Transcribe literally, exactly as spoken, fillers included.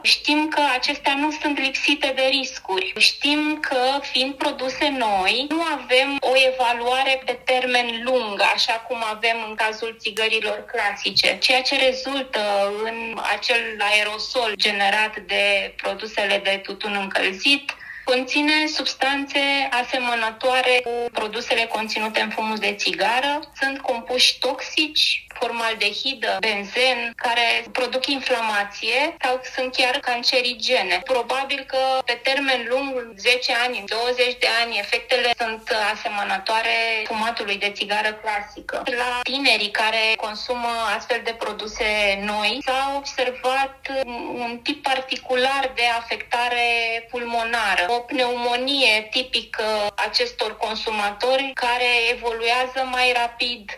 Știm că acestea nu sunt lipsite de riscuri. Știm că, fiind produse noi, nu avem o evaluare pe termen lung, așa cum avem în cazul țigărilor clasice. Ceea ce rezultă în acel aerosol generat de produsele de tutun încălzit conține substanțe asemănătoare cu produsele conținute în fumul de țigară. Sunt compuși toxici, formaldehidă, benzen, care produc inflamație sau sunt chiar cancerigene. Probabil că pe termen lung, zece ani, douăzeci de ani, efectele sunt asemănătoare fumatului de țigară clasică. La tinerii care consumă astfel de produse noi s-a observat un tip particular de afectare pulmonară, o pneumonie tipică acestor consumatori care evoluează mai rapid,